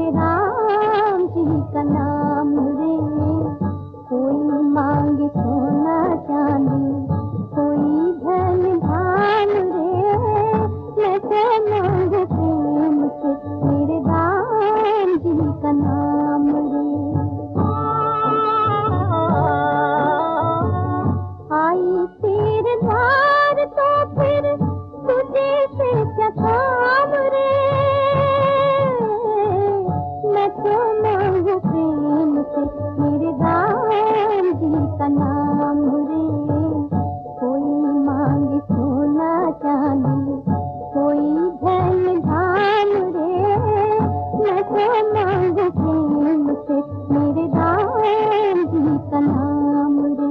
मेरे राम जी का नाम रे। कोई मांगे सोना चांदी, कोई धन धान रे, मैं तो मांगू प्रेम से मेरे राम जी का नाम रे। आई तेरे द्वार तो फिर तुझे से क्या काम रे, मैं तो मांगू प्रेम से मेरे राम जी का नाम रे। कोई मांगे सोना चांदी, कोई धन धान रे, मैं तो मांगू प्रेम से मेरे राम जी का नाम रे।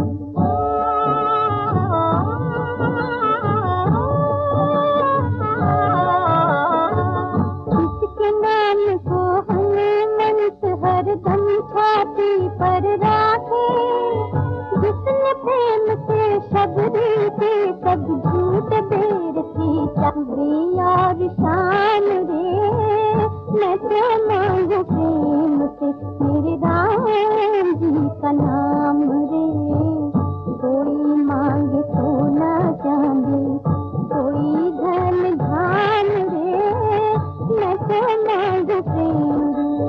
इसके नाम को हनुमंत हरदम छाती पर राखे, जिसने प्रेम से शबरी के सब झूठ बेर की चबरी और शान रे, मैं तो मांगू प्रेम से मेरे राम जी का नाम रे। कोई मांगे सोना चांदी, कोई धन धान रे, मैं तो मांगू प्रेम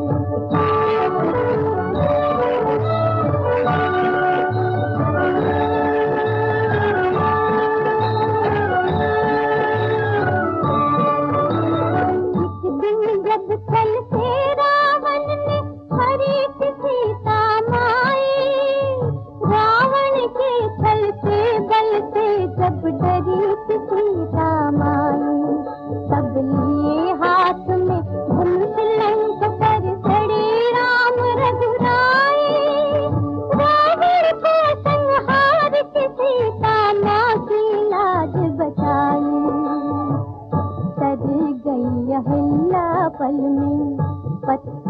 जब छल से रावण ने हरी सी सीता माई, रावण के छल से बल से जब डरी सी सीता माई, सब लिए हाथ में धनुष लंक पर चढ़े राम रघुराई, रावण को संहार के सीता माँ की लाज बचाई। तर गई अहिल्या पल में,